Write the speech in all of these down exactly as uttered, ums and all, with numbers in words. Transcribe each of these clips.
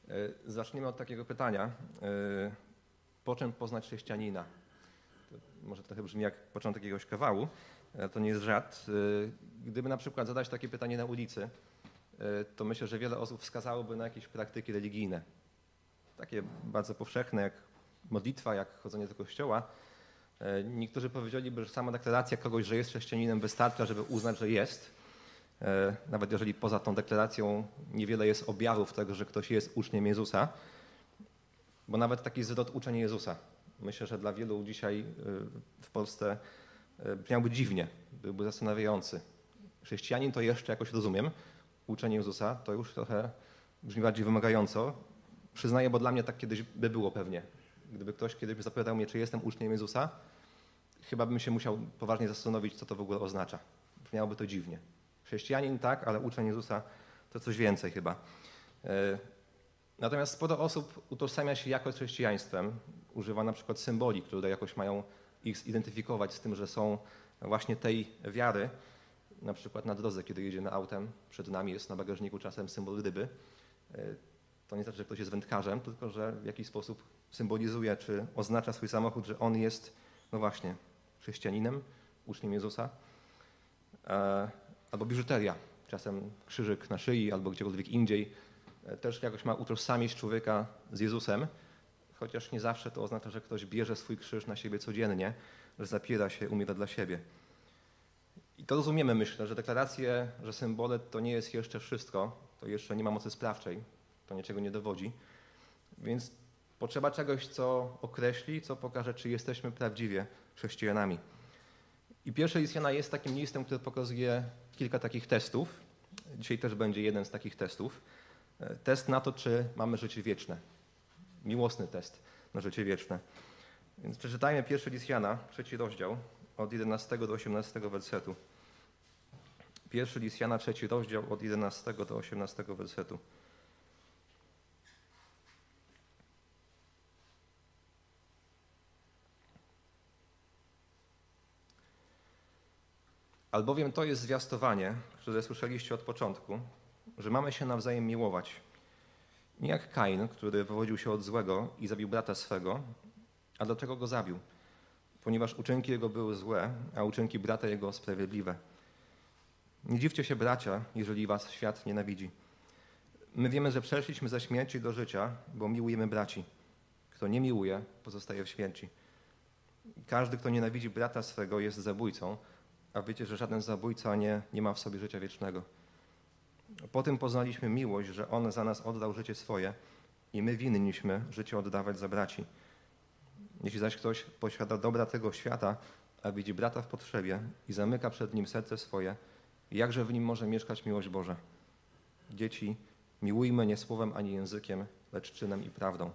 Zacznijmy od takiego pytania. Po czym poznać chrześcijanina? To może trochę brzmi jak początek jakiegoś kawału, to nie jest żart. Gdyby na przykład zadać takie pytanie na ulicy, to myślę, że wiele osób wskazałoby na jakieś praktyki religijne. Takie bardzo powszechne jak modlitwa, jak chodzenie do kościoła. Niektórzy powiedzieliby, że sama deklaracja kogoś, że jest chrześcijaninem, wystarcza, żeby uznać, że jest. Nawet jeżeli poza tą deklaracją niewiele jest objawów tego, że ktoś jest uczniem Jezusa, bo nawet taki zwrot uczeń Jezusa, myślę, że dla wielu dzisiaj w Polsce brzmiałby dziwnie, byłby zastanawiający. Chrześcijanin to jeszcze jakoś rozumiem, uczeń Jezusa to już trochę brzmi bardziej wymagająco. Przyznaję, bo dla mnie tak kiedyś by było pewnie. Gdyby ktoś kiedyś zapytał mnie, czy jestem uczniem Jezusa, chyba bym się musiał poważnie zastanowić, co to w ogóle oznacza. Brzmiałoby to dziwnie. Chrześcijanin tak, ale uczeń Jezusa to coś więcej chyba. Natomiast sporo osób utożsamia się jakoś z chrześcijaństwem. Używa na przykład symboli, które jakoś mają ich zidentyfikować z tym, że są właśnie tej wiary. Na przykład na drodze, kiedy jedziemy autem, przed nami jest na bagażniku czasem symbol ryby. To nie znaczy, że ktoś jest wędkarzem, tylko że w jakiś sposób symbolizuje, czy oznacza swój samochód, że on jest, no właśnie, chrześcijaninem, uczniem Jezusa. Albo biżuteria, czasem krzyżyk na szyi albo gdziekolwiek indziej, też jakoś ma utożsamić człowieka z Jezusem, chociaż nie zawsze to oznacza, że ktoś bierze swój krzyż na siebie codziennie, że zapiera się, umiera dla siebie. I to rozumiemy, myślę, że deklaracje, że symbole to nie jest jeszcze wszystko, to jeszcze nie ma mocy sprawczej, to niczego nie dowodzi, więc potrzeba czegoś, co określi, co pokaże, czy jesteśmy prawdziwie chrześcijanami. I pierwszy list Jana jest takim listem, który pokazuje kilka takich testów. Dzisiaj też będzie jeden z takich testów. Test na to, czy mamy życie wieczne. Miłosny test na życie wieczne. Więc przeczytajmy pierwszy list Jana, trzeci rozdział, od jedenastego do osiemnastego wersetu. Pierwszy list Jana, trzeci rozdział, od jedenastego do osiemnastego wersetu. Albowiem to jest zwiastowanie, które słyszeliście od początku, że mamy się nawzajem miłować. Nie jak Kain, który wywodził się od złego i zabił brata swego, a dlaczego go zabił? Ponieważ uczynki jego były złe, a uczynki brata jego sprawiedliwe. Nie dziwcie się, bracia, jeżeli was świat nienawidzi. My wiemy, że przeszliśmy ze śmierci do życia, bo miłujemy braci. Kto nie miłuje, pozostaje w śmierci. Każdy, kto nienawidzi brata swego, jest zabójcą, a wiecie, że żaden zabójca nie, nie ma w sobie życia wiecznego. Po tym poznaliśmy miłość, że On za nas oddał życie swoje i my winniśmy życie oddawać za braci. Jeśli zaś ktoś posiada dobra tego świata, a widzi brata w potrzebie i zamyka przed nim serce swoje, jakże w nim może mieszkać miłość Boża? Dzieci, miłujmy nie słowem ani językiem, lecz czynem i prawdą.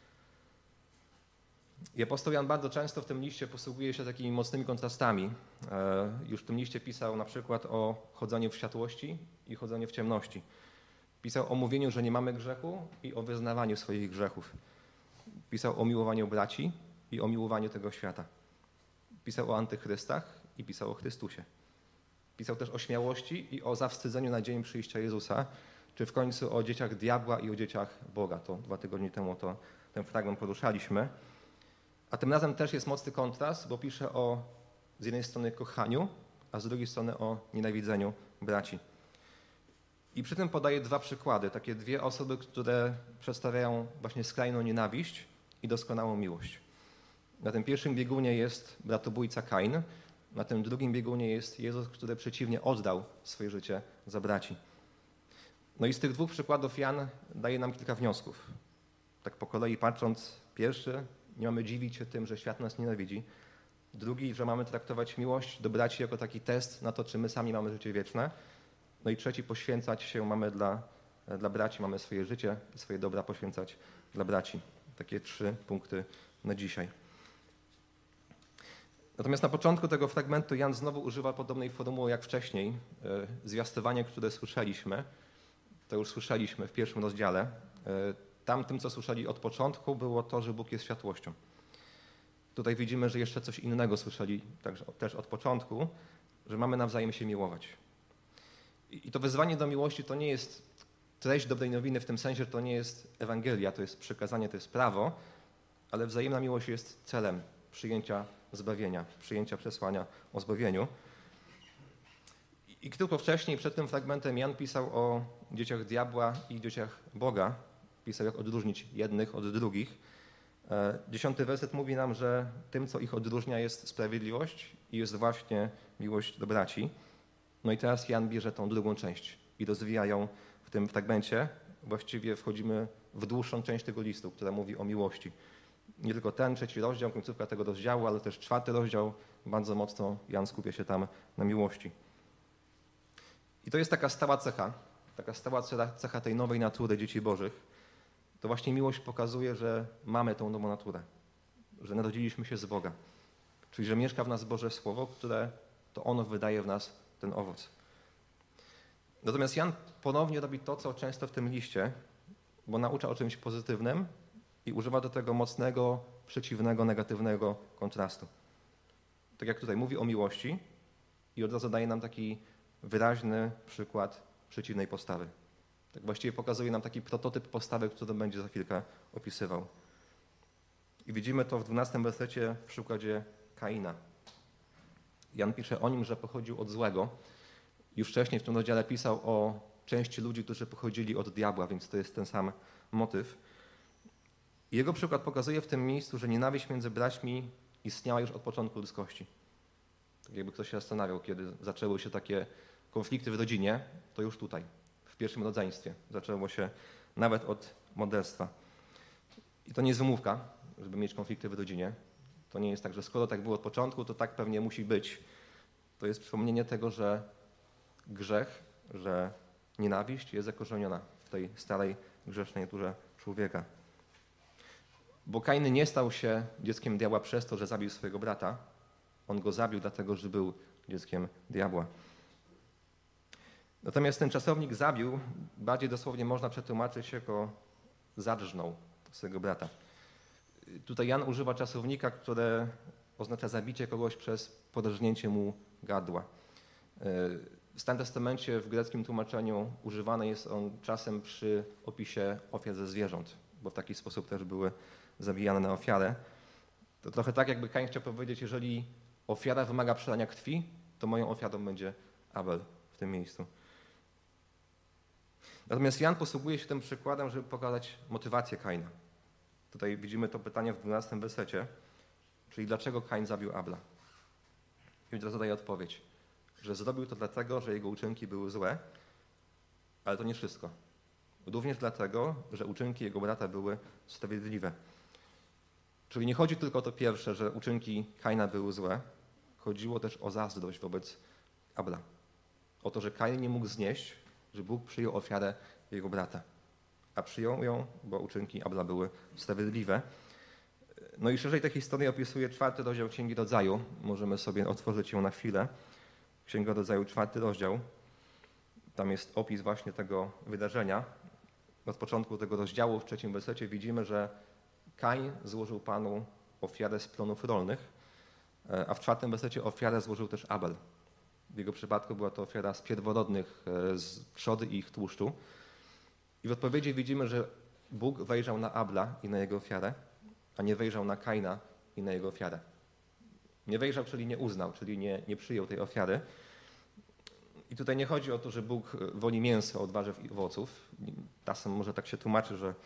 I apostoł Jan bardzo często w tym liście posługuje się takimi mocnymi kontrastami. Już w tym liście pisał na przykład o chodzeniu w światłości i chodzeniu w ciemności. Pisał o mówieniu, że nie mamy grzechu i o wyznawaniu swoich grzechów. Pisał o miłowaniu braci i o miłowaniu tego świata. Pisał o antychrystach i pisał o Chrystusie. Pisał też o śmiałości i o zawstydzeniu na dzień przyjścia Jezusa, czy w końcu o dzieciach diabła i o dzieciach Boga. To dwa tygodnie temu to, ten fragment poruszaliśmy. A tym razem też jest mocny kontrast, bo pisze o z jednej strony kochaniu, a z drugiej strony o nienawidzeniu braci. I przy tym podaje dwa przykłady, takie dwie osoby, które przedstawiają właśnie skrajną nienawiść i doskonałą miłość. Na tym pierwszym biegunie jest bratobójca Kain, na tym drugim biegunie jest Jezus, który przeciwnie oddał swoje życie za braci. No i z tych dwóch przykładów Jan daje nam kilka wniosków. Tak po kolei patrząc, pierwszy, nie mamy dziwić się tym, że świat nas nienawidzi. Drugi, że mamy traktować miłość do braci jako taki test na to, czy my sami mamy życie wieczne. No i trzeci, poświęcać się mamy dla, dla braci, mamy swoje życie i swoje dobra poświęcać dla braci. Takie trzy punkty na dzisiaj. Natomiast na początku tego fragmentu Jan znowu używa podobnej formuły jak wcześniej. Zwiastowanie, które słyszeliśmy, to już słyszeliśmy w pierwszym rozdziale. Tamtym, co słyszeli od początku, było to, że Bóg jest światłością. Tutaj widzimy, że jeszcze coś innego słyszeli też od początku, że mamy nawzajem się miłować. I to wezwanie do miłości to nie jest treść dobrej nowiny w tym sensie to nie jest Ewangelia, to jest przekazanie, to jest prawo, ale wzajemna miłość jest celem przyjęcia zbawienia, przyjęcia przesłania o zbawieniu. I tylko wcześniej, przed tym fragmentem, Jan pisał o dzieciach diabła i dzieciach Boga. Pisał, jak odróżnić jednych od drugich. Dziesiąty werset mówi nam, że tym, co ich odróżnia, jest sprawiedliwość i jest właśnie miłość do braci. No i teraz Jan bierze tą drugą część i rozwija ją w tym fragmencie. Właściwie wchodzimy w dłuższą część tego listu, która mówi o miłości. Nie tylko ten trzeci rozdział, końcówka tego rozdziału, ale też czwarty rozdział. Bardzo mocno Jan skupia się tam na miłości. I to jest taka stała cecha, taka stała cecha tej nowej natury dzieci bożych. To właśnie miłość pokazuje, że mamy tą nową naturę, że narodziliśmy się z Boga. Czyli, że mieszka w nas Boże Słowo, które to ono wydaje w nas ten owoc. Natomiast Jan ponownie robi to, co często w tym liście, bo naucza o czymś pozytywnym i używa do tego mocnego, przeciwnego, negatywnego kontrastu. Tak jak tutaj mówi o miłości i od razu daje nam taki wyraźny przykład przeciwnej postawy. Tak właściwie pokazuje nam taki prototyp postawy, który będzie za chwilkę opisywał. I widzimy to w dwunastym wersecie w przykładzie Kaina. Jan pisze o nim, że pochodził od złego. Już wcześniej w tym rozdziale pisał o części ludzi, którzy pochodzili od diabła, więc to jest ten sam motyw. I jego przykład pokazuje w tym miejscu, że nienawiść między braćmi istniała już od początku ludzkości. Tak jakby ktoś się zastanawiał, kiedy zaczęły się takie konflikty w rodzinie, to już tutaj, w pierwszym rodzeństwie. Zaczęło się nawet od morderstwa. I to nie jest wymówka, żeby mieć konflikty w rodzinie. To nie jest tak, że skoro tak było od początku, to tak pewnie musi być. To jest przypomnienie tego, że grzech, że nienawiść jest zakorzeniona w tej starej, grzesznej naturze człowieka. Bo Kain nie stał się dzieckiem diabła przez to, że zabił swojego brata. On go zabił dlatego, że był dzieckiem diabła. Natomiast ten czasownik zabił, bardziej dosłownie można przetłumaczyć jako zadrżnął swojego brata. Tutaj Jan używa czasownika, które oznacza zabicie kogoś przez podrżnięcie mu gardła. W Starym Testamencie w greckim tłumaczeniu używany jest on czasem przy opisie ofiar ze zwierząt, bo w taki sposób też były zabijane na ofiarę. To trochę tak, jakby Kain chciał powiedzieć, jeżeli ofiara wymaga przelania krwi, to moją ofiarą będzie Abel w tym miejscu. Natomiast Jan posługuje się tym przykładem, żeby pokazać motywację Kaina. Tutaj widzimy to pytanie w dwunastym wersecie, czyli dlaczego Kain zabił Abla. I teraz daje odpowiedź, że zrobił to dlatego, że jego uczynki były złe, ale to nie wszystko. Również dlatego, że uczynki jego brata były sprawiedliwe. Czyli nie chodzi tylko o to pierwsze, że uczynki Kaina były złe, chodziło też o zazdrość wobec Abla. O to, że Kain nie mógł znieść, że Bóg przyjął ofiarę jego brata. A przyjął ją, bo uczynki Abla były sprawiedliwe. No i szerzej tę historię opisuje czwarty rozdział Księgi Rodzaju. Możemy sobie otworzyć ją na chwilę. Księga Rodzaju, czwarty rozdział. Tam jest opis właśnie tego wydarzenia. Od początku tego rozdziału, w trzecim wersecie widzimy, że Kain złożył Panu ofiarę z plonów rolnych, a w czwartym wersecie ofiarę złożył też Abel. W jego przypadku była to ofiara z pierworodnych, z trzody i ich tłuszczu. I w odpowiedzi widzimy, że Bóg wejrzał na Abla i na jego ofiarę, a nie wejrzał na Kaina i na jego ofiarę. Nie wejrzał, czyli nie uznał, czyli nie, nie przyjął tej ofiary. I tutaj nie chodzi o to, że Bóg woli mięso od warzyw i owoców. Czasem może tak się tłumaczy, że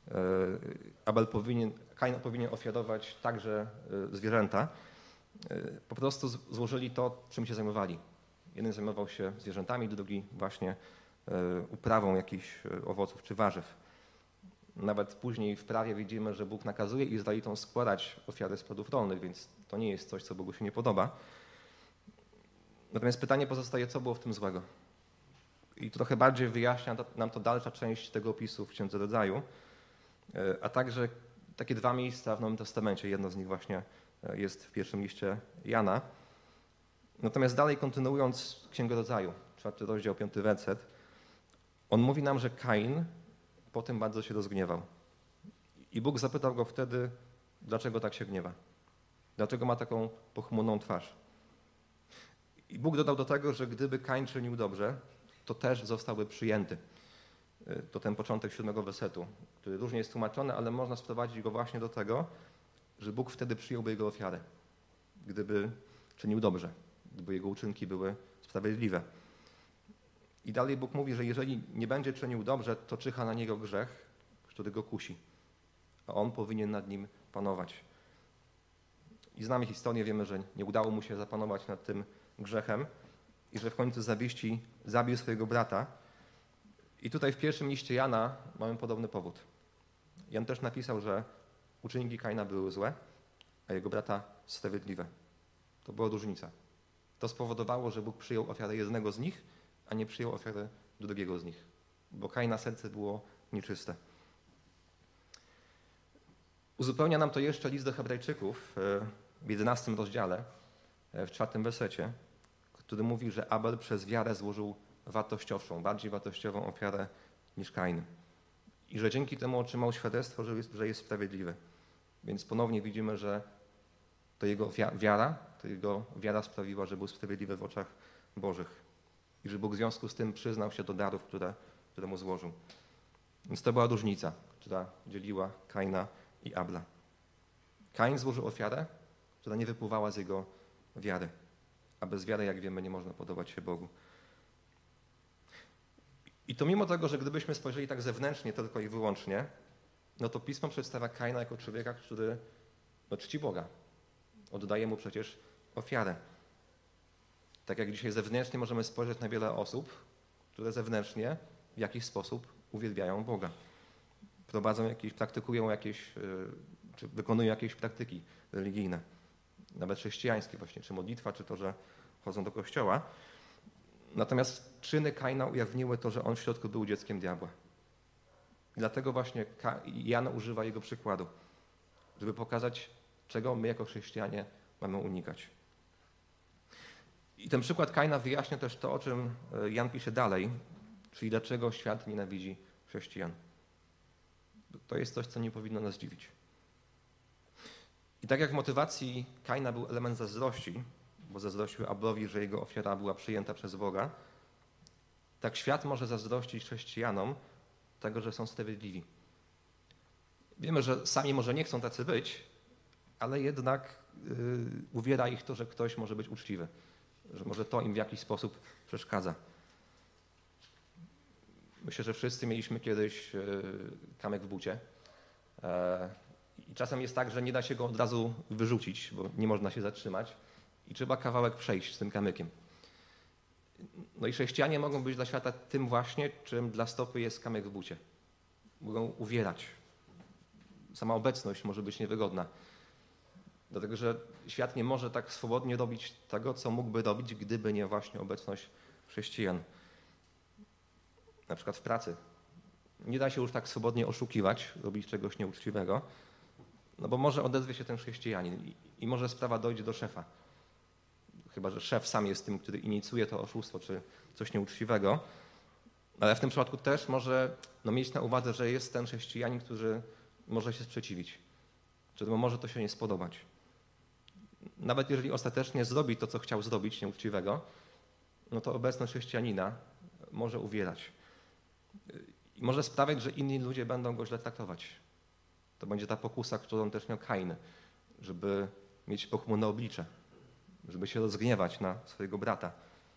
Abel powinien, Kain powinien ofiarować także zwierzęta. Po prostu złożyli to, czym się zajmowali. Jeden zajmował się zwierzętami, drugi właśnie uprawą jakichś owoców czy warzyw. Nawet później w prawie widzimy, że Bóg nakazuje Izraelitom składać ofiary z plodów rolnych, więc to nie jest coś, co Bogu się nie podoba. Natomiast pytanie pozostaje, co było w tym złego. I trochę bardziej wyjaśnia nam to dalsza część tego opisu w Księdze Rodzaju, a także takie dwa miejsca w Nowym Testamencie. Jedno z nich właśnie jest w pierwszym liście Jana. Natomiast dalej kontynuując Księgę Rodzaju, czwarty rozdział, piąty werset, on mówi nam, że Kain potem bardzo się rozgniewał. I Bóg zapytał go wtedy, dlaczego tak się gniewa? Dlaczego ma taką pochmurną twarz? I Bóg dodał do tego, że gdyby Kain czynił dobrze, to też zostałby przyjęty. to ten początek siódmego wersetu, który różnie jest tłumaczony, ale można sprowadzić go właśnie do tego, że Bóg wtedy przyjąłby jego ofiarę, gdyby czynił dobrze, gdyby jego uczynki były sprawiedliwe. I dalej Bóg mówi, że jeżeli nie będzie czynił dobrze, to czyha na niego grzech, który go kusi, a on powinien nad nim panować. I znamy historię, wiemy, że nie udało mu się zapanować nad tym grzechem i że w końcu z zawiści zabił swojego brata. I tutaj w pierwszym liście Jana mamy podobny powód. Jan też napisał, że uczynki Kaina były złe, a jego brata sprawiedliwe. To była różnica. To spowodowało, że Bóg przyjął ofiarę jednego z nich, a nie przyjął ofiarę drugiego z nich, bo Kaina serce było nieczyste. Uzupełnia nam to jeszcze list do Hebrajczyków w jedenastym rozdziale, w czwartym wersecie, który mówi, że Abel przez wiarę złożył wartościowszą, bardziej wartościową ofiarę niż Kain. I że dzięki temu otrzymał świadectwo, że jest, że jest sprawiedliwy. Więc ponownie widzimy, że to jego wiara, to jego wiara sprawiła, że był sprawiedliwy w oczach Bożych. I że Bóg w związku z tym przyznał się do darów, które, które mu złożył. Więc to była różnica, która dzieliła Kaina i Abla. Kain złożył ofiarę, która nie wypływała z jego wiary. A bez wiary, jak wiemy, nie można podobać się Bogu. I to mimo tego, że gdybyśmy spojrzeli tak zewnętrznie tylko i wyłącznie, no to Pismo przedstawia Kaina jako człowieka, który no, czci Boga. Oddaje mu przecież ofiarę. Tak jak dzisiaj zewnętrznie możemy spojrzeć na wiele osób, które zewnętrznie w jakiś sposób uwielbiają Boga. Prowadzą jakieś, praktykują jakieś, czy wykonują jakieś praktyki religijne. Nawet chrześcijańskie właśnie, czy modlitwa, czy to, że chodzą do kościoła. Natomiast czyny Kaina ujawniły to, że on w środku był dzieckiem diabła. I dlatego właśnie Jan używa jego przykładu, żeby pokazać, czego my jako chrześcijanie mamy unikać. I ten przykład Kaina wyjaśnia też to, o czym Jan pisze dalej, czyli dlaczego świat nienawidzi chrześcijan. To jest coś, co nie powinno nas dziwić. I tak jak w motywacji Kaina był element zazdrości, bo zazdrościł Ablowi, że jego ofiara była przyjęta przez Boga, tak świat może zazdrościć chrześcijanom tego, że są sprawiedliwi. Wiemy, że sami może nie chcą tacy być, ale jednak yy, uwiera ich to, że ktoś może być uczciwy, że może to im w jakiś sposób przeszkadza. Myślę, że wszyscy mieliśmy kiedyś yy, kamyk w bucie. Yy, I czasem jest tak, że nie da się go od razu wyrzucić, bo nie można się zatrzymać i trzeba kawałek przejść z tym kamykiem. No i chrześcijanie mogą być dla świata tym właśnie, czym dla stopy jest kamyk w bucie. Mogą uwierać. Sama obecność może być niewygodna. Dlatego, że świat nie może tak swobodnie robić tego, co mógłby robić, gdyby nie właśnie obecność chrześcijan. Na przykład w pracy. Nie da się już tak swobodnie oszukiwać, robić czegoś nieuczciwego, no bo może odezwie się ten chrześcijanin i, i może sprawa dojdzie do szefa. Chyba że szef sam jest tym, który inicjuje to oszustwo czy coś nieuczciwego, ale w tym przypadku też może no, mieć na uwadze, że jest ten chrześcijanin, który może się sprzeciwić, któremu może to się nie spodobać. Nawet jeżeli ostatecznie zrobi to, co chciał zrobić nieuczciwego, no to obecność chrześcijanina może uwierać. I może sprawiać, że inni ludzie będą go źle traktować. To będzie ta pokusa, którą też miał Kain, żeby mieć pochmurne oblicze, żeby się rozgniewać na swojego brata.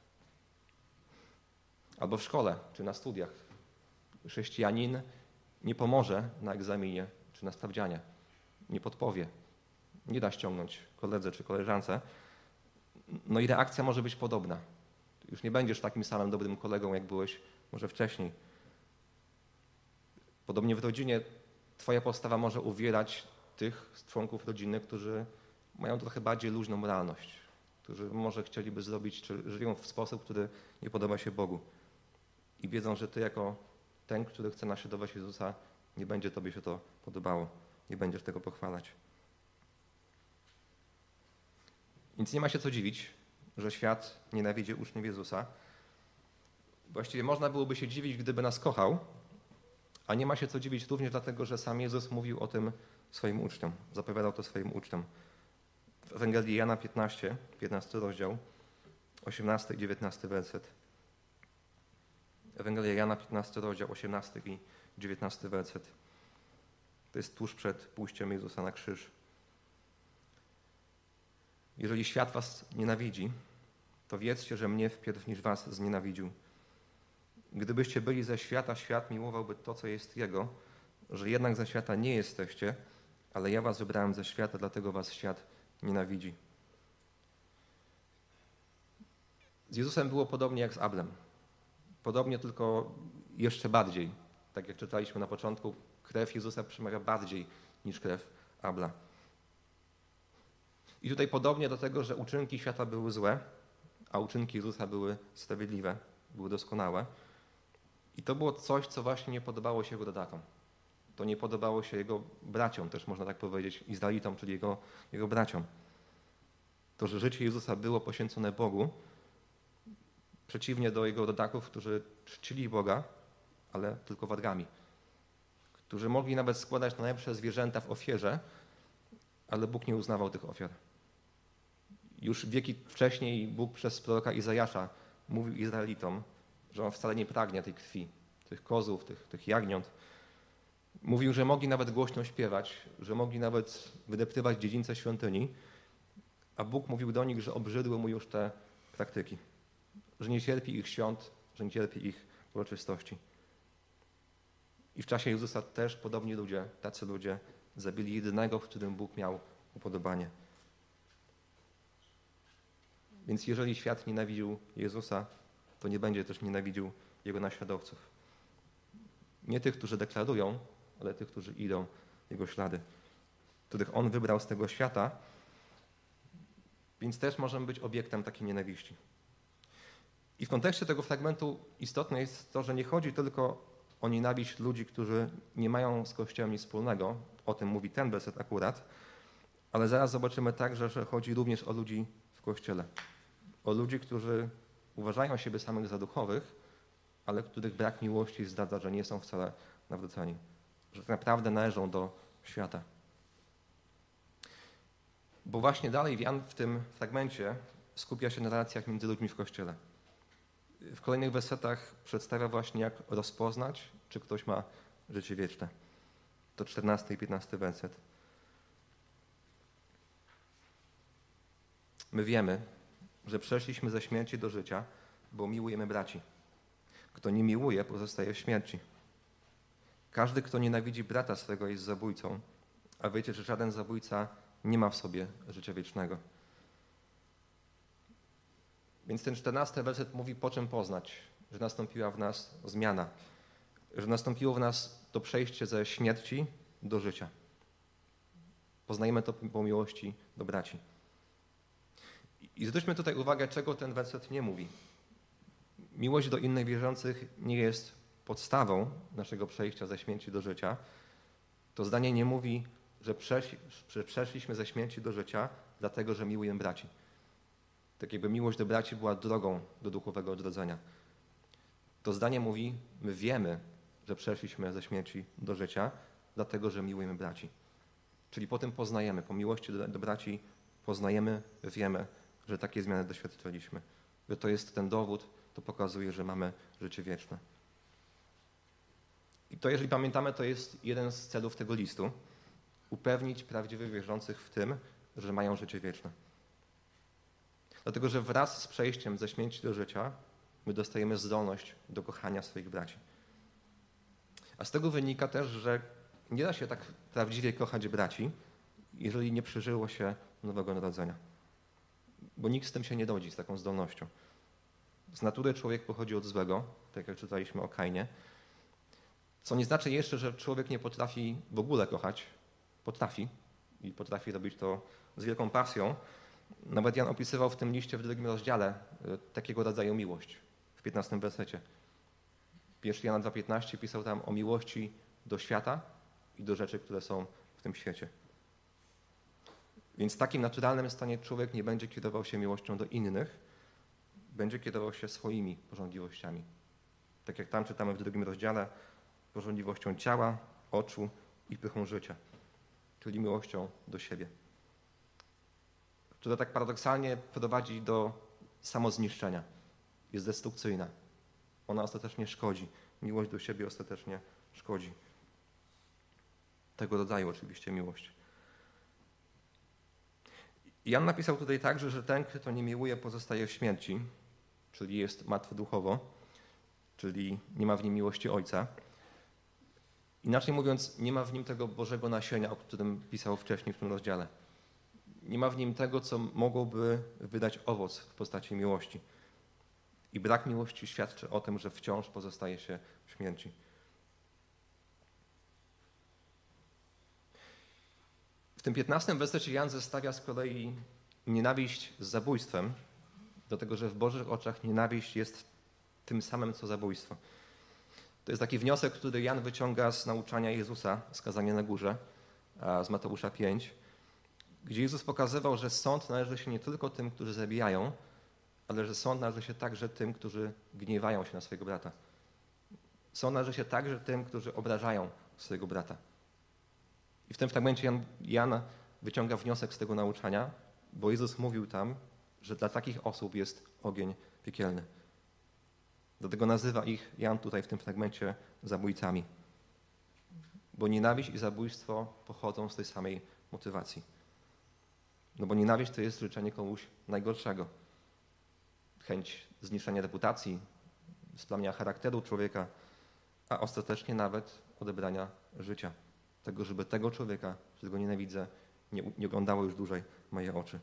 Albo w szkole, czy na studiach. Chrześcijanin nie pomoże na egzaminie, czy na sprawdzianie. Nie podpowie. Nie da ściągnąć koledze czy koleżance. No i reakcja może być podobna. Już nie będziesz takim samym dobrym kolegą, jak byłeś może wcześniej. Podobnie w rodzinie twoja postawa może uwierać tych z członków rodziny, którzy mają trochę bardziej luźną moralność, którzy może chcieliby zrobić, czy żyją w sposób, który nie podoba się Bogu. I wiedzą, że ty jako ten, który chce naśladować Jezusa, nie będzie tobie się to podobało, nie będziesz tego pochwalać. Więc nie ma się co dziwić, że świat nienawidzi uczniów Jezusa. Właściwie można byłoby się dziwić, gdyby nas kochał, a nie ma się co dziwić również dlatego, że sam Jezus mówił o tym swoim uczniom, zapowiadał to swoim uczniom. W Ewangelii Jana piętnasty, piętnasty rozdział, osiemnasty i dziewiętnasty werset. Ewangelia Jana, piętnasty rozdział, osiemnasty i dziewiętnasty werset. To jest tuż przed pójściem Jezusa na krzyż. Jeżeli świat was nienawidzi, to wiedzcie, że mnie wpierw niż was znienawidził. Gdybyście byli ze świata, świat miłowałby to, co jest jego, że jednak ze świata nie jesteście, ale ja was wybrałem ze świata, dlatego was świat nienawidzi. Z Jezusem było podobnie jak z Ablem. Podobnie, tylko jeszcze bardziej. Tak jak czytaliśmy na początku, krew Jezusa przemawia bardziej niż krew Abla. I tutaj podobnie do tego, że uczynki świata były złe, a uczynki Jezusa były sprawiedliwe, były doskonałe. I to było coś, co właśnie nie podobało się jego rodakom. To nie podobało się jego braciom, też można tak powiedzieć, Izraelitom, czyli jego, jego braciom. To, że życie Jezusa było poświęcone Bogu, przeciwnie do jego rodaków, którzy czcili Boga, ale tylko wargami. Którzy mogli nawet składać najlepsze zwierzęta w ofierze, ale Bóg nie uznawał tych ofiar. Już wieki wcześniej Bóg przez proroka Izajasza mówił Izraelitom, że on wcale nie pragnie tej krwi, tych kozłów, tych, tych jagniąt. Mówił, że mogli nawet głośno śpiewać, że mogli nawet wydeptywać dziedzińce świątyni, a Bóg mówił do nich, że obrzydły mu już te praktyki, że nie cierpi ich świąt, że nie cierpi ich uroczystości. I w czasie Jezusa też podobni ludzie, tacy ludzie zabili jedynego, w którym Bóg miał upodobanie. Więc jeżeli świat nienawidził Jezusa, to nie będzie też nienawidził Jego naśladowców. Nie tych, którzy deklarują, ale tych, którzy idą Jego ślady, których On wybrał z tego świata, więc też możemy być obiektem takiej nienawiści. I w kontekście tego fragmentu istotne jest to, że nie chodzi tylko o nienawiść ludzi, którzy nie mają z Kościołem nic wspólnego, o tym mówi ten werset akurat, ale zaraz zobaczymy także, że chodzi również o ludzi w Kościele. O ludzi, którzy uważają siebie samych za duchowych, ale których brak miłości zdradza, że nie są wcale nawróceni, że tak naprawdę należą do świata. Bo właśnie dalej Jan w tym fragmencie skupia się na relacjach między ludźmi w Kościele. W kolejnych wersetach przedstawia właśnie, jak rozpoznać, czy ktoś ma życie wieczne. To czternasty i piętnasty werset. My wiemy, że przeszliśmy ze śmierci do życia, bo miłujemy braci. Kto nie miłuje, pozostaje w śmierci. Każdy, kto nienawidzi brata swego, jest zabójcą, a wiecie, że żaden zabójca nie ma w sobie życia wiecznego. Więc ten czternasty werset mówi, po czym poznać, że nastąpiła w nas zmiana, że nastąpiło w nas to przejście ze śmierci do życia. Poznajemy to po miłości do braci. I zwróćmy tutaj uwagę, czego ten werset nie mówi. Miłość do innych wierzących nie jest podstawą naszego przejścia ze śmierci do życia. To zdanie nie mówi, że, przeszli, że przeszliśmy ze śmierci do życia, dlatego że miłujemy braci. Tak jakby miłość do braci była drogą do duchowego odrodzenia. To zdanie mówi, my wiemy, że przeszliśmy ze śmierci do życia, dlatego że miłujemy braci. Czyli po tym poznajemy, po miłości do, do braci poznajemy, wiemy, że takie zmiany doświadczyliśmy. Że to jest ten dowód, to pokazuje, że mamy życie wieczne. I to, jeżeli pamiętamy, to jest jeden z celów tego listu. Upewnić prawdziwych wierzących w tym, że mają życie wieczne. Dlatego, że wraz z przejściem ze śmierci do życia my dostajemy zdolność do kochania swoich braci. A z tego wynika też, że nie da się tak prawdziwie kochać braci, jeżeli nie przeżyło się nowego narodzenia. Bo nikt z tym się nie rodzi, z taką zdolnością. Z natury człowiek pochodzi od złego, tak jak czytaliśmy o Kainie, co nie znaczy jeszcze, że człowiek nie potrafi w ogóle kochać. Potrafi i potrafi robić to z wielką pasją. Nawet Jan opisywał w tym liście w drugim rozdziale takiego rodzaju miłość w piętnastym wersecie. Pierwszy Jana dwa piętnaście pisał tam o miłości do świata i do rzeczy, które są w tym świecie. Więc w takim naturalnym stanie człowiek nie będzie kierował się miłością do innych, będzie kierował się swoimi pożądliwościami. Tak jak tam czytamy w drugim rozdziale, pożądliwością ciała, oczu i pychą życia, czyli miłością do siebie, która tak paradoksalnie prowadzi do samozniszczenia, jest destrukcyjna. ona ostatecznie szkodzi. Miłość do siebie ostatecznie szkodzi. Tego rodzaju oczywiście miłość. Jan napisał tutaj także, że ten, kto nie miłuje, pozostaje w śmierci, czyli jest martwy duchowo, czyli nie ma w nim miłości Ojca. Inaczej mówiąc, nie ma w nim tego Bożego nasienia, o którym pisał wcześniej w tym rozdziale. Nie ma w nim tego, co mogłoby wydać owoc w postaci miłości. I brak miłości świadczy o tym, że wciąż pozostaje się w śmierci. W tym piętnastym wersecie Jan zestawia z kolei nienawiść z zabójstwem, dlatego że w Bożych oczach nienawiść jest tym samym, co zabójstwo. To jest taki wniosek, który Jan wyciąga z nauczania Jezusa, z kazania na górze, z Mateusza pięć, gdzie Jezus pokazywał, że sąd należy się nie tylko tym, którzy zabijają, ale że sąd należy się także tym, którzy gniewają się na swojego brata. Sąd należy się także tym, którzy obrażają swojego brata. I w tym fragmencie Jan, Jan wyciąga wniosek z tego nauczania, bo Jezus mówił tam, że dla takich osób jest ogień piekielny. Dlatego nazywa ich Jan tutaj w tym fragmencie zabójcami. Bo nienawiść i zabójstwo pochodzą z tej samej motywacji. No bo nienawiść to jest życzenie komuś najgorszego. Chęć zniszczenia reputacji, splamienia charakteru człowieka, a ostatecznie nawet odebrania życia. Tego, żeby tego człowieka, którego nienawidzę, nie, nie oglądało już dłużej moje oczy.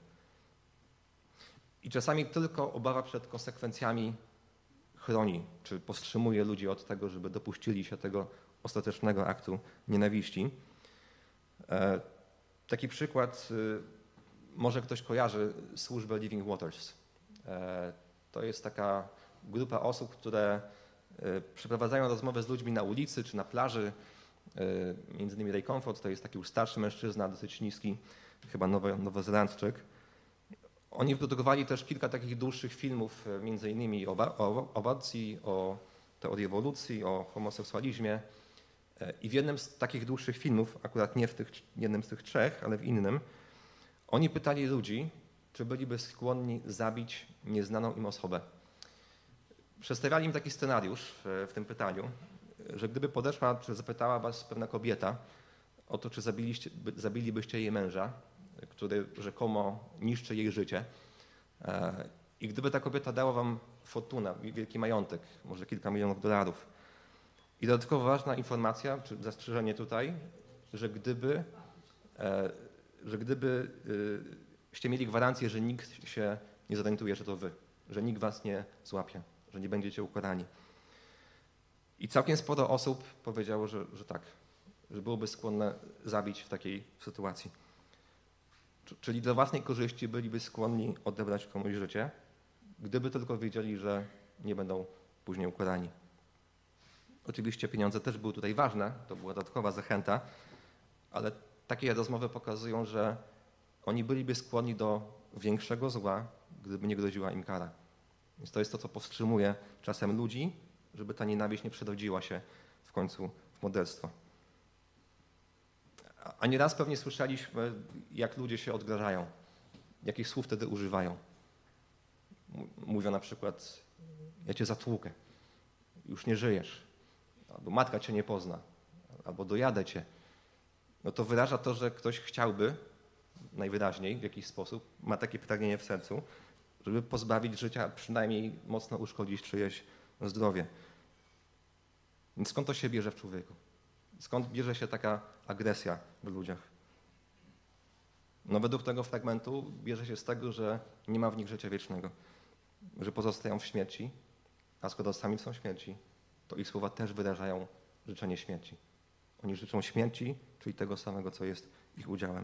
I czasami tylko obawa przed konsekwencjami chroni, czy powstrzymuje ludzi od tego, żeby dopuścili się tego ostatecznego aktu nienawiści. E, taki przykład, y, może ktoś kojarzy służbę Living Waters. E, to jest taka grupa osób, które y, przeprowadzają rozmowę z ludźmi na ulicy czy na plaży. Y, między innymi Ray Comfort to jest taki już starszy mężczyzna, dosyć niski, chyba nowy, nowozelandczyk. Oni wyprodukowali też kilka takich dłuższych filmów, między innymi o, o aborcji, o teorii ewolucji, o homoseksualizmie. I w jednym z takich dłuższych filmów, akurat nie w tych, jednym z tych trzech, ale w innym, oni pytali ludzi, czy byliby skłonni zabić nieznaną im osobę. Przedstawiali im taki scenariusz w tym pytaniu, że gdyby podeszła, czy zapytała was pewna kobieta o to, czy zabiliście, zabilibyście jej męża, który rzekomo niszczy jej życie. I gdyby ta kobieta dała wam fortunę, wielki majątek, może kilka milionów dolarów. I dodatkowo ważna informacja, czy zastrzeżenie tutaj, że gdyby, że gdyby ście mieli gwarancję, że nikt się nie zorientuje, że to wy, że nikt was nie złapie, że nie będziecie ukarani. I całkiem sporo osób powiedziało, że, że tak, że byłoby skłonne zabić w takiej sytuacji. Czyli dla własnej korzyści byliby skłonni odebrać komuś życie, gdyby tylko wiedzieli, że nie będą później ukarani. Oczywiście pieniądze też były tutaj ważne, to była dodatkowa zachęta, ale takie rozmowy pokazują, że oni byliby skłonni do większego zła, gdyby nie groziła im kara. Więc to jest to, co powstrzymuje czasem ludzi, żeby ta nienawiść nie przerodziła się w końcu w morderstwo. A nieraz pewnie słyszeliśmy, jak ludzie się odgrażają, jakich słów wtedy używają. Mówią na przykład, ja cię zatłukę, już nie żyjesz, albo matka cię nie pozna, albo dojadę cię. No to wyraża to, że ktoś chciałby najwyraźniej w jakiś sposób, ma takie pragnienie w sercu, żeby pozbawić życia, przynajmniej mocno uszkodzić czyjeś zdrowie. Więc skąd to się bierze w człowieku? Skąd bierze się taka agresja w ludziach? No według tego fragmentu bierze się z tego, że nie ma w nich życia wiecznego, że pozostają w śmierci, a skoro sami są śmierci, to ich słowa też wyrażają życzenie śmierci. Oni życzą śmierci, czyli tego samego, co jest ich udziałem.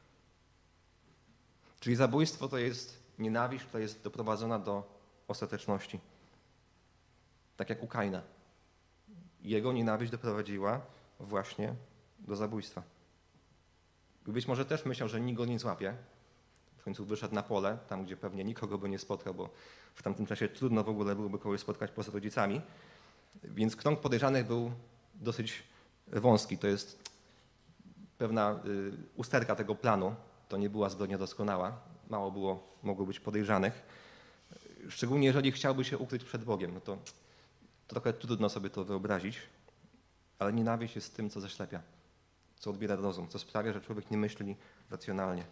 Czyli zabójstwo to jest nienawiść, która jest doprowadzona do ostateczności. Tak jak u Kaina. Jego nienawiść doprowadziła właśnie do zabójstwa. I być może też myślał, że nikt go nie złapie. W końcu wyszedł na pole, tam gdzie pewnie nikogo by nie spotkał, bo w tamtym czasie trudno w ogóle byłoby kogoś spotkać poza rodzicami. Więc krąg podejrzanych był dosyć wąski. To jest pewna usterka tego planu. To nie była zbrodnia doskonała. Mało było, mogło być podejrzanych. Szczególnie jeżeli chciałby się ukryć przed Bogiem. No to Trochę trudno sobie to wyobrazić, ale nienawiść jest tym, co zaślepia, co odbiera rozum, co sprawia, że człowiek nie myśli racjonalnie.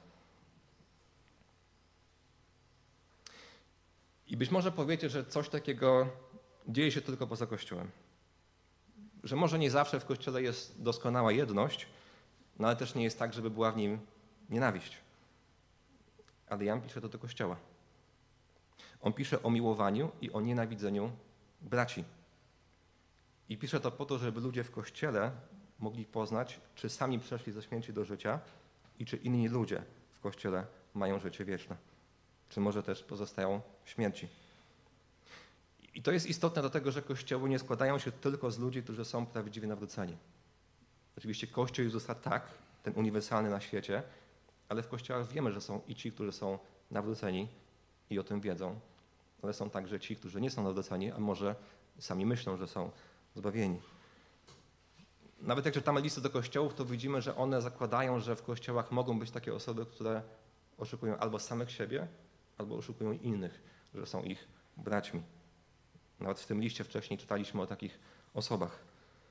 I być może powiecie, że coś takiego dzieje się tylko poza Kościołem. Że może nie zawsze w Kościele jest doskonała jedność, no ale też nie jest tak, żeby była w nim nienawiść. Ale Jan pisze to do Kościoła. On pisze o miłowaniu i o nienawidzeniu braci. I pisze to po to, żeby ludzie w Kościele mogli poznać, czy sami przeszli ze śmierci do życia i czy inni ludzie w Kościele mają życie wieczne. Czy może też pozostają w śmierci. I to jest istotne dlatego, że Kościoły nie składają się tylko z ludzi, którzy są prawdziwie nawróceni. Oczywiście Kościół Jezusa tak, ten uniwersalny na świecie, ale w Kościołach wiemy, że są i ci, którzy są nawróceni i o tym wiedzą, ale są także ci, którzy nie są nawróceni, a może sami myślą, że są zbawieni. Nawet jak czytamy listy do kościołów, to widzimy, że one zakładają, że w kościołach mogą być takie osoby, które oszukują albo samych siebie, albo oszukują innych, że są ich braćmi. Nawet w tym liście wcześniej czytaliśmy o takich osobach.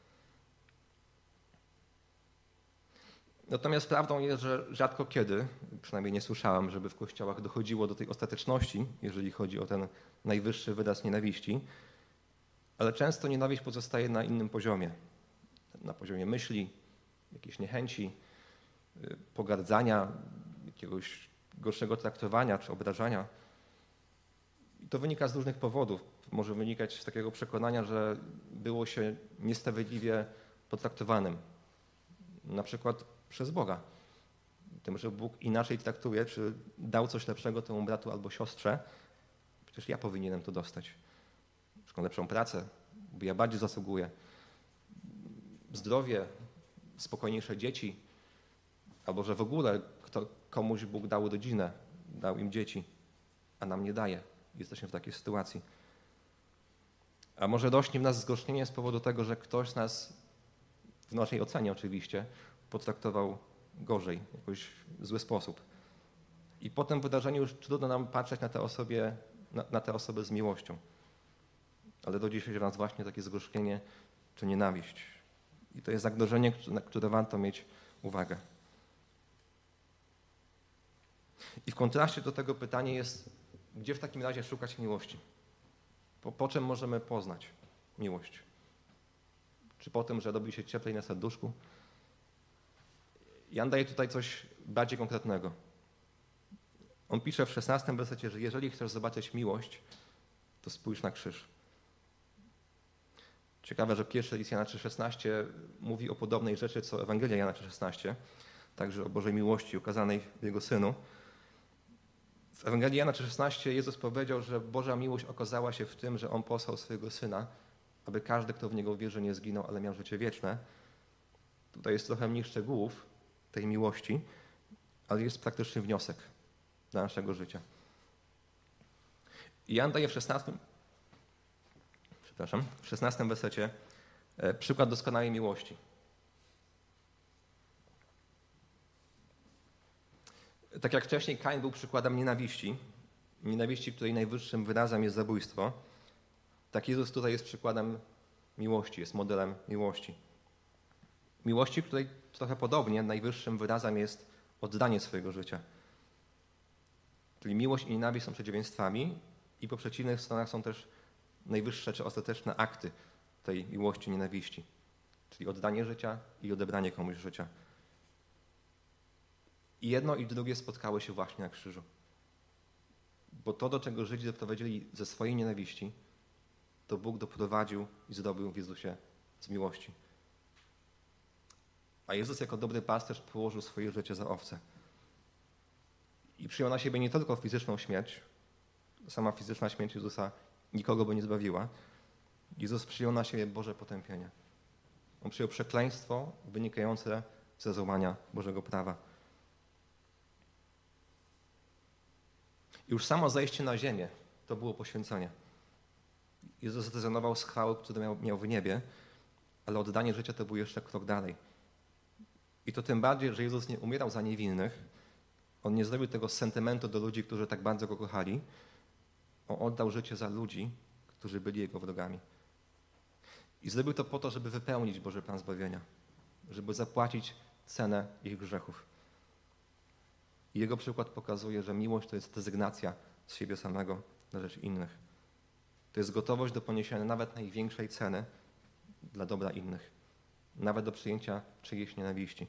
Natomiast prawdą jest, że rzadko kiedy, przynajmniej nie słyszałem, żeby w kościołach dochodziło do tej ostateczności, jeżeli chodzi o ten najwyższy wyraz nienawiści, ale często nienawiść pozostaje na innym poziomie. Na poziomie myśli, jakiejś niechęci, pogardzania, jakiegoś gorszego traktowania czy obrażania. I to wynika z różnych powodów. Może wynikać z takiego przekonania, że było się niesprawiedliwie potraktowanym. Na przykład przez Boga. Tym, że Bóg inaczej traktuje, czy dał coś lepszego temu bratu albo siostrze, przecież ja powinienem to dostać. Przecież lepszą pracę, bo ja bardziej zasługuję. Zdrowie, spokojniejsze dzieci, albo że w ogóle kto, komuś Bóg dał rodzinę, dał im dzieci, a nam nie daje. Jesteśmy w takiej sytuacji. A może rośnie w nas zgorszenie z powodu tego, że ktoś nas, w naszej ocenie oczywiście, potraktował gorzej, w jakiś zły sposób. I po tym wydarzeniu już trudno nam patrzeć na te, osobie, na, na te osoby z miłością. Ale rodzi się w nas właśnie takie zgorszenie czy nienawiść. I to jest zagrożenie, na które warto mieć uwagę. I w kontraście do tego pytanie jest, gdzie w takim razie szukać miłości? Po, po czym możemy poznać miłość? Czy po tym, że robi się cieplej na serduszku? Jan daje tutaj coś bardziej konkretnego. On pisze w szesnastym wersecie, że jeżeli chcesz zobaczyć miłość, to spójrz na krzyż. Ciekawe, że pierwszy list Jana trzy szesnaście mówi o podobnej rzeczy, co Ewangelia Jana trzy szesnaście, także o Bożej miłości okazanej w Jego Synu. W Ewangelii Jana trzy szesnaście Jezus powiedział, że Boża miłość okazała się w tym, że On posłał swojego Syna, aby każdy, kto w Niego wierzy, nie zginął, ale miał życie wieczne. Tutaj jest trochę mniej szczegółów tej miłości, ale jest praktyczny wniosek dla naszego życia. I Jan daje w szesnastym, przepraszam, w szesnastym wersecie przykład doskonałej miłości. Tak jak wcześniej Kain był przykładem nienawiści, nienawiści, której najwyższym wyrazem jest zabójstwo, tak Jezus tutaj jest przykładem miłości, jest modelem miłości. Miłości, której trochę podobnie najwyższym wyrazem jest oddanie swojego życia. Czyli miłość i nienawiść są przeciwieństwami i po przeciwnych stronach są też najwyższe czy ostateczne akty tej miłości i nienawiści. Czyli oddanie życia i odebranie komuś życia. I jedno i drugie spotkały się właśnie na krzyżu. Bo to, do czego Żydzi doprowadzili ze swojej nienawiści, to Bóg doprowadził i zrobił w Jezusie z miłości. A Jezus jako dobry pasterz położył swoje życie za owce. I przyjął na siebie nie tylko fizyczną śmierć. Sama fizyczna śmierć Jezusa nikogo by nie zbawiła. Jezus przyjął na siebie Boże potępienie. On przyjął przekleństwo wynikające ze złamania Bożego prawa. I już samo zejście na ziemię to było poświęcenie. Jezus zrezygnował z chwały, którą miał, miał w niebie, ale oddanie życia to był jeszcze krok dalej. I to tym bardziej, że Jezus nie umierał za niewinnych. On nie zrobił tego z sentymentu do ludzi, którzy tak bardzo Go kochali. On oddał życie za ludzi, którzy byli Jego wrogami. I zrobił to po to, żeby wypełnić Boży plan zbawienia, żeby zapłacić cenę ich grzechów. I jego przykład pokazuje, że miłość to jest rezygnacja z siebie samego na rzecz innych. To jest gotowość do poniesienia nawet największej ceny dla dobra innych, nawet do przyjęcia czyjejś nienawiści.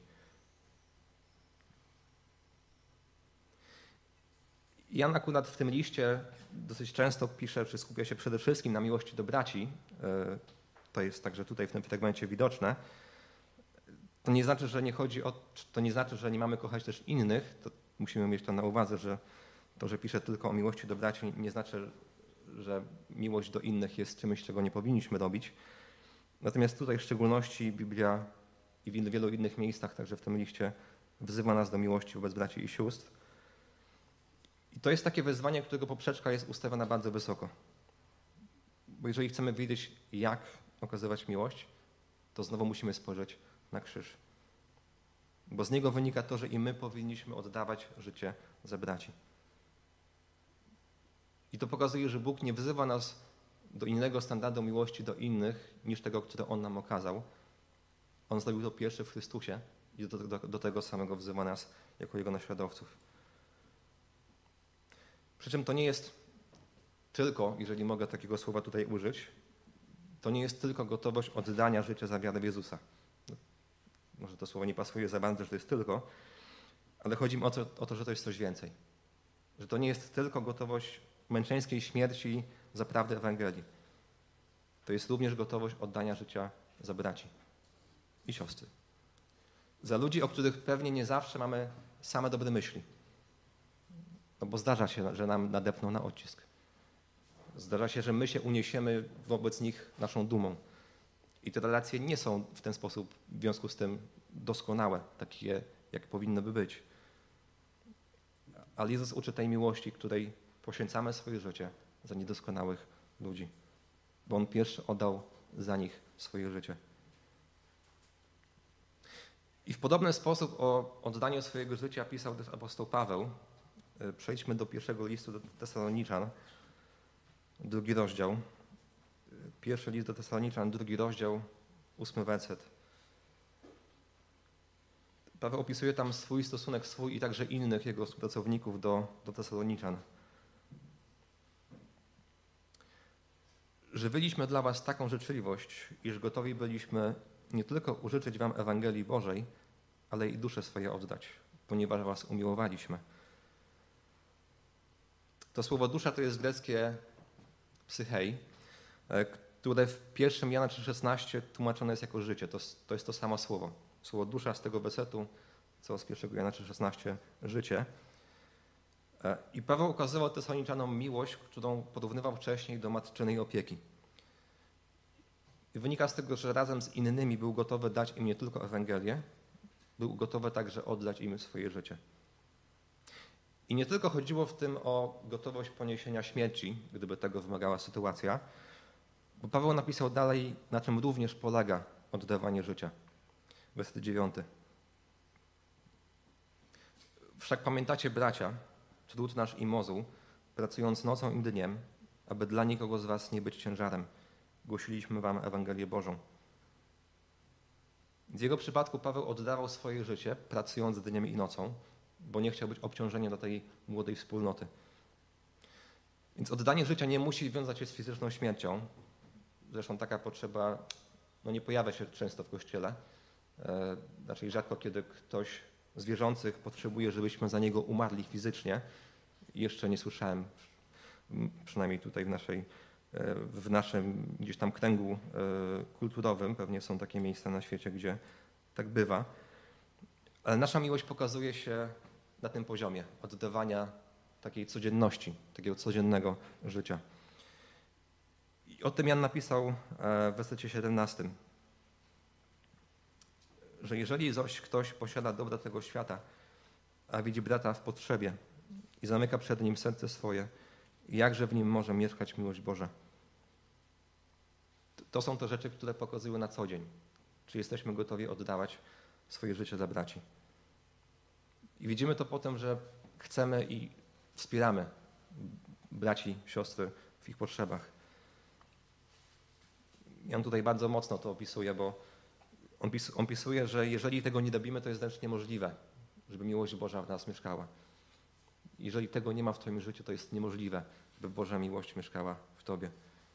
Jan akurat w tym liście dosyć często pisze, czy skupia się przede wszystkim na miłości do braci. To jest także tutaj w tym fragmencie widoczne. To nie znaczy, że nie chodzi o, to nie znaczy, że nie mamy kochać też innych. To musimy mieć to na uwadze, że to, że pisze tylko o miłości do braci, nie znaczy, że miłość do innych jest czymś, czego nie powinniśmy robić. Natomiast tutaj w szczególności Biblia i w wielu innych miejscach, także w tym liście, wzywa nas do miłości wobec braci i sióstr. I to jest takie wyzwanie, którego poprzeczka jest ustawiona bardzo wysoko. Bo jeżeli chcemy wiedzieć, jak okazywać miłość, to znowu musimy spojrzeć na krzyż. Bo z niego wynika to, że i my powinniśmy oddawać życie za braci. I to pokazuje, że Bóg nie wzywa nas do innego standardu miłości do innych, niż tego, które On nam okazał. On zrobił to pierwszy w Chrystusie i do, do, do tego samego wzywa nas jako Jego naśladowców. Przy czym to nie jest tylko, jeżeli mogę takiego słowa tutaj użyć, to nie jest tylko gotowość oddania życia za wiarę w Jezusa. Może to słowo nie pasuje za bardzo, że to jest tylko, ale chodzi mi o to, o to, że to jest coś więcej. Że to nie jest tylko gotowość męczeńskiej śmierci za prawdę Ewangelii. To jest również gotowość oddania życia za braci i siostry. Za ludzi, o których pewnie nie zawsze mamy same dobre myśli. No bo zdarza się, że nam nadepną na odcisk. Zdarza się, że my się uniesiemy wobec nich naszą dumą. I te relacje nie są w ten sposób w związku z tym doskonałe, takie jak powinny by być. Ale Jezus uczy tej miłości, której poświęcamy swoje życie za niedoskonałych ludzi. Bo On pierwszy oddał za nich swoje życie. I w podobny sposób o oddaniu swojego życia pisał też apostoł Paweł. Przejdźmy do pierwszego listu do Tesaloniczan, drugi rozdział. Pierwszy list do Tesaloniczan, drugi rozdział, ósmy werset. Paweł opisuje tam swój stosunek, swój i także innych jego współpracowników do, do Tesaloniczan. Żywiliśmy dla was taką życzliwość, iż gotowi byliśmy nie tylko użyczyć wam Ewangelii Bożej, ale i duszę swoje oddać, ponieważ was umiłowaliśmy. To słowo dusza to jest greckie psychei, które w pierwszym Jana trzy szesnaście tłumaczone jest jako życie. To, to jest to samo słowo. Słowo dusza z tego wersetu, co z pierwszego Jana trzy szesnaście, życie. I Paweł okazywał Tesaloniczannom miłość, którą porównywał wcześniej do matczynej opieki. I wynika z tego, że razem z innymi był gotowy dać im nie tylko Ewangelię, był gotowy także oddać im swoje życie. I nie tylko chodziło w tym o gotowość poniesienia śmierci, gdyby tego wymagała sytuacja, bo Paweł napisał dalej, na czym również polega oddawanie życia. Werset dziewiąty. Wszak pamiętacie, bracia, trud nasz i mozuł, pracując nocą i dniem, aby dla nikogo z was nie być ciężarem. Głosiliśmy wam Ewangelię Bożą. W jego przypadku Paweł oddawał swoje życie, pracując dniem i nocą, bo nie chciał być obciążeniem dla tej młodej wspólnoty. Więc oddanie życia nie musi wiązać się z fizyczną śmiercią. Zresztą taka potrzeba no nie pojawia się często w Kościele. E, raczej rzadko, kiedy ktoś z wierzących potrzebuje, żebyśmy za niego umarli fizycznie. Jeszcze nie słyszałem, przynajmniej tutaj w, naszej, w naszym gdzieś tam kręgu kulturowym, pewnie są takie miejsca na świecie, gdzie tak bywa. Ale nasza miłość pokazuje się na tym poziomie oddawania takiej codzienności, takiego codziennego życia. I o tym Jan napisał w wersecie siedemnastym, że jeżeli zaś ktoś posiada dobra tego świata, a widzi brata w potrzebie i zamyka przed nim serce swoje, jakże w nim może mieszkać miłość Boża? To są te rzeczy, które pokazują na co dzień, czy jesteśmy gotowi oddawać swoje życie dla braci. I widzimy to potem, że chcemy i wspieramy braci, siostry w ich potrzebach. I on tutaj bardzo mocno to opisuje, bo on opisuje, że jeżeli tego nie robimy, to jest wręcz niemożliwe, żeby miłość Boża w nas mieszkała. Jeżeli tego nie ma w twoim życiu, to jest niemożliwe, by Boża miłość mieszkała w tobie.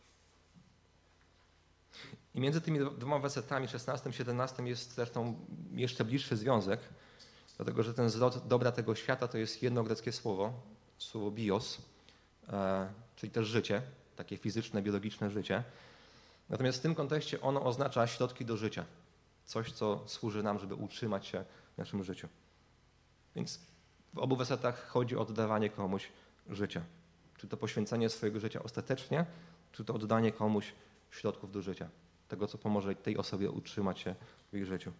I między tymi dwoma wersetami, szesnastym, siedemnastym, jest zresztą jeszcze bliższy związek, dlatego że ten zwrot dobra tego świata to jest jedno greckie słowo, słowo bios, e, czyli też życie, takie fizyczne, biologiczne życie. Natomiast w tym kontekście ono oznacza środki do życia. Coś, co służy nam, żeby utrzymać się w naszym życiu. Więc w obu wersetach chodzi o oddawanie komuś życia. Czy to poświęcenie swojego życia ostatecznie, czy to oddanie komuś środków do życia. Tego, co pomoże tej osobie utrzymać się w ich życiu.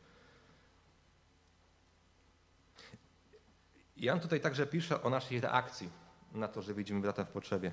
Jan tutaj także pisze o naszej reakcji na to, że widzimy brata w potrzebie.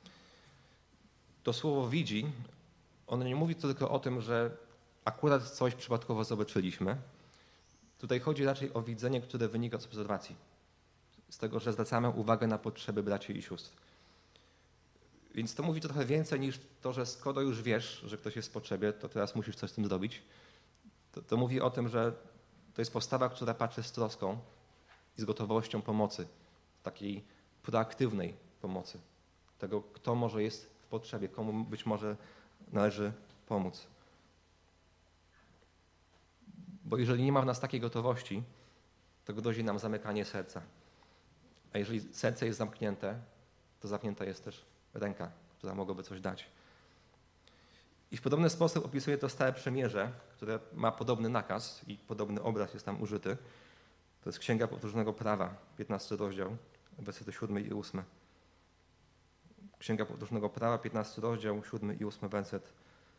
To słowo widzi, ono nie mówi tylko o tym, że akurat coś przypadkowo zobaczyliśmy. Tutaj chodzi raczej o widzenie, które wynika z obserwacji. Z tego, że zwracamy uwagę na potrzeby braci i sióstr. Więc to mówi trochę więcej niż to, że skoro już wiesz, że ktoś jest w potrzebie, to teraz musisz coś z tym zrobić. To, to mówi o tym, że to jest postawa, która patrzy z troską i z gotowością pomocy, takiej proaktywnej pomocy. Tego, kto może jest w potrzebie, komu być może należy pomóc. Bo jeżeli nie ma w nas takiej gotowości, to grozi nam zamykanie serca. A jeżeli serce jest zamknięte, to zamknięta jest też ręka, która mogłaby coś dać. I w podobny sposób opisuje to Stare Przymierze, które ma podobny nakaz i podobny obraz jest tam użyty. To jest Księga Powtórzonego Prawa, piętnasty rozdział, wersety siódmy i ósmy. Księga Powtórzonego Prawa, piętnasty rozdział, siódmy i ósmy werset.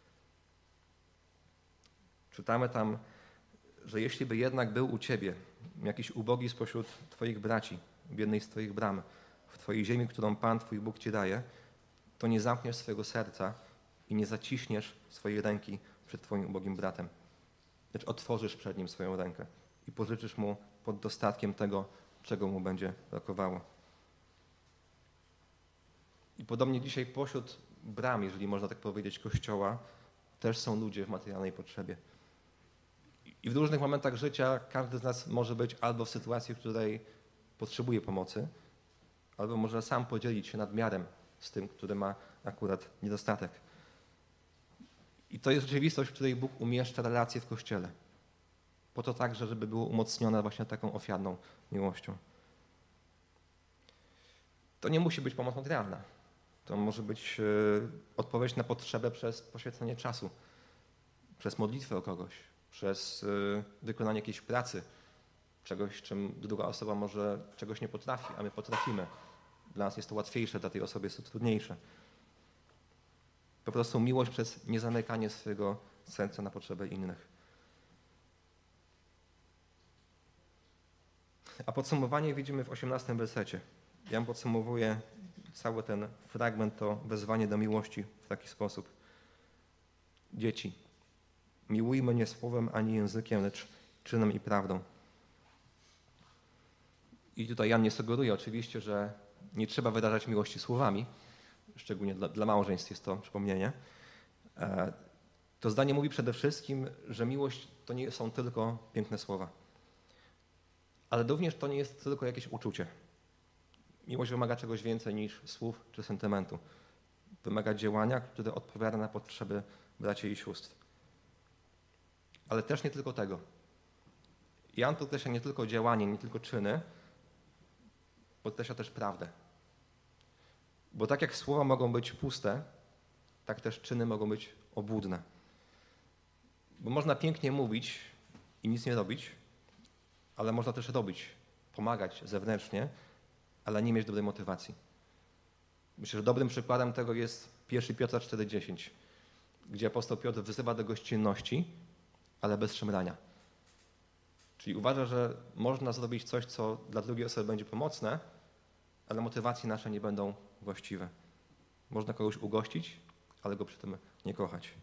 Czytamy tam, że jeśli by jednak był u ciebie jakiś ubogi spośród twoich braci w jednej z twoich bram, w twojej ziemi, którą Pan twój Bóg ci daje, to nie zamkniesz swojego serca i nie zaciśniesz swojej ręki przed twoim ubogim bratem, lecz otworzysz przed nim swoją rękę i pożyczysz mu pod dostatkiem tego, czego mu będzie brakowało. I podobnie dzisiaj pośród bram, jeżeli można tak powiedzieć, Kościoła, też są ludzie w materialnej potrzebie. I w różnych momentach życia każdy z nas może być albo w sytuacji, w której potrzebuje pomocy, albo może sam podzielić się nadmiarem z tym, który ma akurat niedostatek. I to jest rzeczywistość, w której Bóg umieszcza relacje w Kościele. Po to także, żeby było umocnione właśnie taką ofiarną miłością. To nie musi być pomoc materialna. To może być odpowiedź na potrzebę przez poświęcenie czasu, przez modlitwę o kogoś, przez wykonanie jakiejś pracy, czegoś, czym druga osoba może czegoś nie potrafi, a my potrafimy. Dla nas jest to łatwiejsze, dla tej osoby jest to trudniejsze. Po prostu miłość przez niezamykanie swojego serca na potrzeby innych. A podsumowanie widzimy w osiemnastym wersecie. Jan podsumowuje cały ten fragment, to wezwanie do miłości w taki sposób. Dzieci, miłujmy nie słowem ani językiem, lecz czynem i prawdą. I tutaj Jan nie sugeruje oczywiście, że nie trzeba wyrażać miłości słowami, szczególnie dla, dla małżeństw jest to przypomnienie. To zdanie mówi przede wszystkim, że miłość to nie są tylko piękne słowa, ale również to nie jest tylko jakieś uczucie. Miłość wymaga czegoś więcej niż słów czy sentymentu. Wymaga działania, które odpowiada na potrzeby braci i sióstr. Ale też nie tylko tego. Jan podkreśla nie tylko działanie, nie tylko czyny, podkreśla też prawdę. Bo tak jak słowa mogą być puste, tak też czyny mogą być obłudne. Bo można pięknie mówić i nic nie robić, ale można też robić, pomagać zewnętrznie, ale nie mieć dobrej motywacji. Myślę, że dobrym przykładem tego jest pierwszy Piotra cztery dziesięć, gdzie apostoł Piotr wzywa do gościnności, ale bez szemrania. Czyli uważa, że można zrobić coś, co dla drugiej osoby będzie pomocne, ale motywacje nasze nie będą właściwe. Można kogoś ugościć, ale go przy tym nie kochać.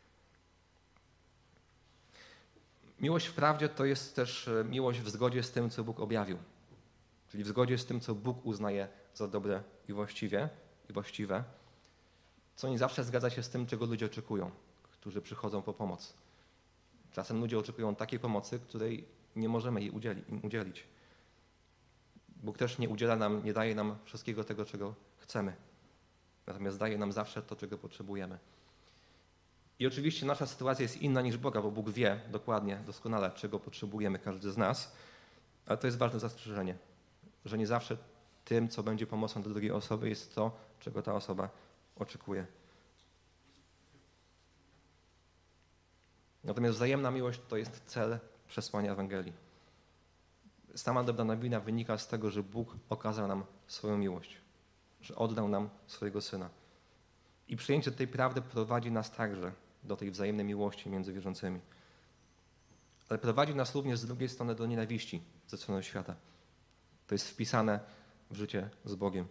Miłość w prawdzie to jest też miłość w zgodzie z tym, co Bóg objawił. Czyli w zgodzie z tym, co Bóg uznaje za dobre i właściwie, i właściwe, co nie zawsze zgadza się z tym, czego ludzie oczekują, którzy przychodzą po pomoc. Czasem ludzie oczekują takiej pomocy, której nie możemy jej udzieli, im udzielić. Bóg też nie udziela nam, nie daje nam wszystkiego tego, czego chcemy. Natomiast daje nam zawsze to, czego potrzebujemy. I oczywiście nasza sytuacja jest inna niż Boga, bo Bóg wie dokładnie, doskonale, czego potrzebujemy każdy z nas. Ale to jest ważne zastrzeżenie, że nie zawsze tym, co będzie pomocą dla drugiej osoby, jest to, czego ta osoba oczekuje. Natomiast wzajemna miłość to jest cel przesłania Ewangelii. Sama dobra nowina wynika z tego, że Bóg okazał nam swoją miłość, że oddał nam swojego Syna. I przyjęcie tej prawdy prowadzi nas także do tej wzajemnej miłości między wierzącymi. Ale prowadzi nas również z drugiej strony do nienawiści ze strony świata. To jest wpisane w życie z Bogiem.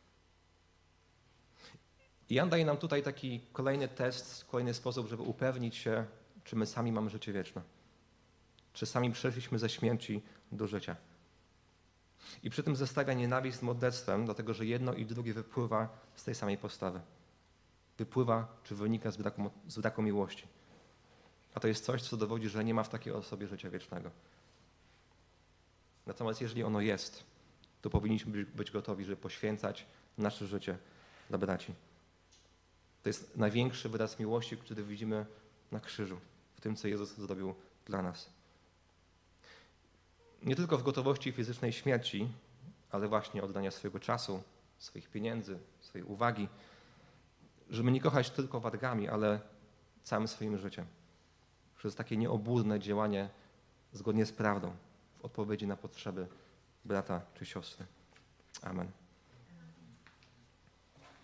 I Jan daje nam tutaj taki kolejny test, kolejny sposób, żeby upewnić się, czy my sami mamy życie wieczne. Czy sami przeszliśmy ze śmierci do życia. I przy tym zestawia nienawiść z morderstwem, dlatego że jedno i drugie wypływa z tej samej postawy. Wypływa, czy wynika z braku, z braku miłości. A to jest coś, co dowodzi, że nie ma w takiej osobie życia wiecznego. Natomiast jeżeli ono jest, to powinniśmy być gotowi, żeby poświęcać nasze życie dla braci. To jest największy wyraz miłości, który widzimy na krzyżu, w tym, co Jezus zrobił dla nas. Nie tylko w gotowości fizycznej śmierci, ale właśnie oddania swojego czasu, swoich pieniędzy, swojej uwagi, żeby nie kochać tylko wargami, ale całym swoim życiem. Przez takie nieobłudne działanie zgodnie z prawdą w odpowiedzi na potrzeby brata czy siostry. Amen.